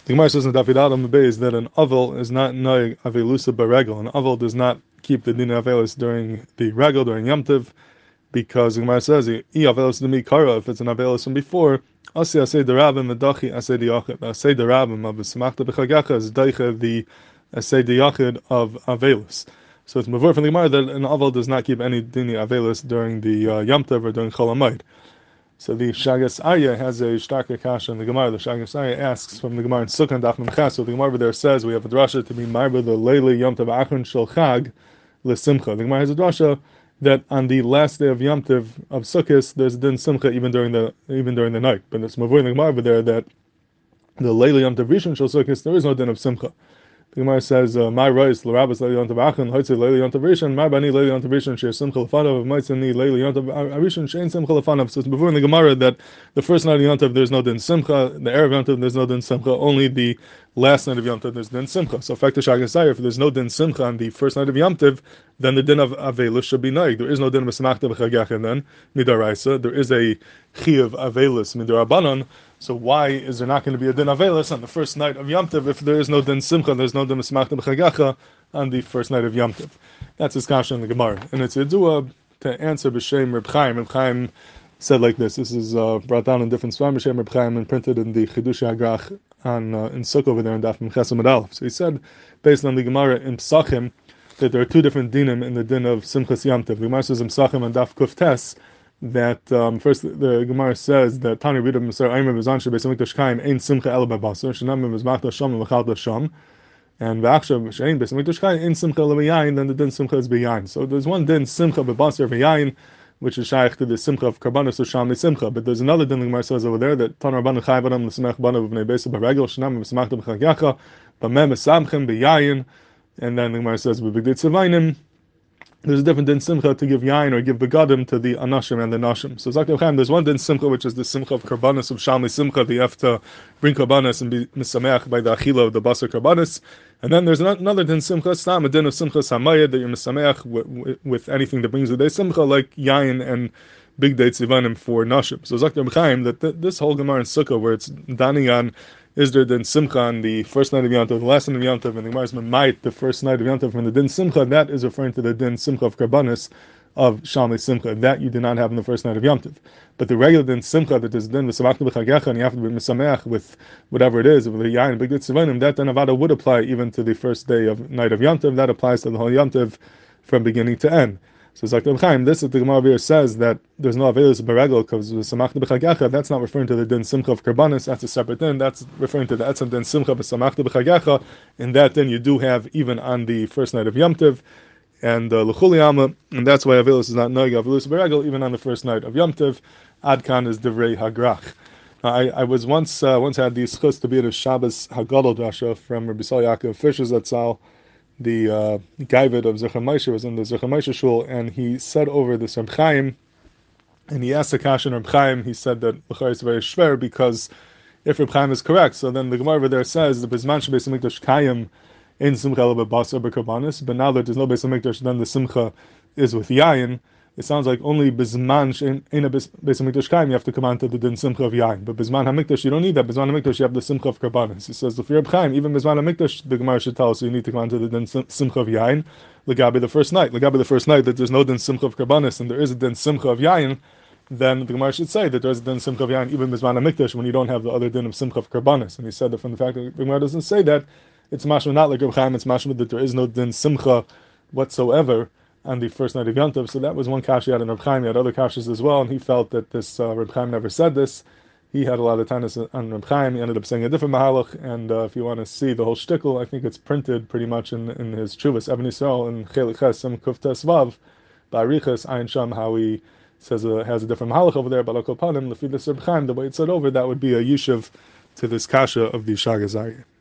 The Gemara says in David Adam Beis that an avel is not noig avelusa beregel. An avel does not keep the din avelus during the regel, during Yom Tov, because the Gemara says, I avelus demi kara, if it's an avelus from before, asi asay derabim medachi asay diyachid. Asay derabim of smachta b'chagecha is daicha the asay diyachid of avelus. So it's mavur from the Gemara that an avel does not keep any dini avelus during the Yom Tov or during Chol Hamoed. So the Shagas Arya has a starker kasha in the Gemara. The Shagas Arya asks from the Gemara in Sukkah and Daf Memches. So the Gemara over there says we have a drasha to be marba the Leili Yom Tov Achron Shel Chag LeSimcha. The Gemara has a drasha that on the last day of Yom Tov of Sukkot there's a din simcha even during the night. But it's mavur in the Gemara over there that the Leili Yom Tov Rishon Shel Sukkot there is no din of simcha. The Gemara says, "My rice, l'rabas leili yontav achan, hoitze leili yontav rishon, my bani leili yontav rishon, she'er simcha lefanav, maitzani leili yontav rishon, she'en simcha lefanav." So it's before in the Gemara that the first night of Yontav there's no din simcha, the erev Yontav there's no din simcha, only the last night of Yontav there's din simcha. So, fact Shagasayir, if there's no din simcha on the first night of Yontav, then the din of avelus should be naig. There is no din of semachta b'chagecha then midaraisa. There is a chi of avelus midarabanan. So why is there not going to be a din avelus on the first night of Yom Tov if there is no din simcha, there's no din smachta b'chagecha on the first night of Yom Tov? That's his kasha in the Gemara, and it's a dua to answer b'shem Reb Chaim. Reb Chaim said like this. This is brought down in different svarim b'shem Reb Chaim and printed in the Chidush Hagrach on in Sukkah over there in Daf Memches Amud Aleph. So he said, based on the Gemara in Psachim, that there are two different dinim in the din of Simchas Yom Tov. The Gemara says in Psachim and Daf Kuf Tes that first the Gemara says that Tani Rida B'Mesar Aymer B'Zan Shebei Mikdash Kaim Ein Simcha El B'Basar Shenam B'Mizmachta Sham V'Chalta Sham, and V'Achshav Shein B'Mesar Mikdash Kaim Ein Simcha El B'Yayin, then the din Simcha is B'Yayin. So there's one din Simcha B'Basar V'Yayin, which is shaykh to the Simcha of Karbanos or Sham Simcha, but there's another din the Gemara says over there that Tani Rabban Chai Badam L'Semech Banav V'Nei Beisa B'Regel Shenam B'Mizmachta B'Chagecha B'Mem Esamchem B'Yayin, and then the Gemara says B'Bigdei Tzavainim. There's a different din simcha to give yain or give begadim to the anashim and the nashim. So Zakir Chaim, there's one din simcha which is the simcha of karbanis of shalmi simcha. That you have to bring karbanis and be misameach by the achila of the basar karbanis. And then there's another din simcha, stam a din of simcha samayah that you're misameach with anything that brings the day simcha like yain and big day tzivanim for nashim. So Zakir Chaim that this whole Gemara in Sukkah where it's daning on is there din simcha on the first night of Yom Tov, the last night of Yom Tov, and the Gemara is memait the first night of Yom Tov from the din simcha, that is referring to the din simcha of karbanis of shalmei simcha that you did not have on the first night of Yom Tov. But the regular din simcha that is din v'samachta b'chagecha and you have to be misameach with whatever it is, with the yain big tzavanim, that then avada would apply even to the first day of night of Yom Tov. That applies to the whole Yom Tov from beginning to end. So Zakir Chaim, this is the Gemara here says that there's no avelus beregel because the samachta b'chagecha. That's not referring to the din simcha of karbanis. That's a separate din. That's referring to the etzem din simcha b'samachta b'chagecha. In that din you do have even on the first night of Yom Tov and l'chuliyama, and that's why avelus is not noig avelus beregel even on the first night of Yom Tov. Adkan is divrei hagrach. I was once had the schus to be at a Shabbos Hagadol Dasha from Rabbi Yisrael Yaakov Fisher Zatzal. The Gaivid of Zechar Moshe was in the Zechar Moshe shul, and he said over this Reb Chaim, and he asked the kasha in Reb Chaim, he said that L'char is very shver, because if Reb Chaim is correct, so then the Gemara over there says, the Bizman Shebeis HaMikdash Kayim in Simcha Ela B'Basar B'Karbanis, but now that there's no Beis HaMikdash, then the Simcha is with Yayin. It sounds like only Bizman in a Beis HaMikdash Kayim you have to come on to the din Simcha of Yayin, but Bizman HaMikdash you don't need that. Bizman HaMikdash you have the Simcha of Karbanis. He says, if you're Reb Chaim, even Bizman HaMikdash, the Gemara should tell us you need to come on to the din Simcha of Yayin, L'gabi the first night that there's no din Simcha of Karbanis and there is a din Simcha of Yayin, then the Gemara should say that there's a din Simcha of Yayin even Bizman HaMikdash when you don't have the other din of Simcha of Karbanis. And he said that from the fact that the Gemara doesn't say that, it's mashma not like Reb Chaim, it's mashma that there is no din Simcha whatsoever on the first night of Yom Tov. So that was one kasha he had in Reb Chaim. He had other kashas as well, and he felt that this Reb Chaim never said this. He had a lot of tanis on Reb Chaim. He ended up saying a different mahalach, and if you want to see the whole shtickle, I think it's printed pretty much in his Chuvas Even Yisrael in Chelik Ches Kuf Tes Vav by Arichas Ayin Sham, how he says has a different mahalach over there, but Al Kol Panim, Lefi this Reb Chaim, the way it's said over, that would be a yishuv to this kasha of the Shagazari.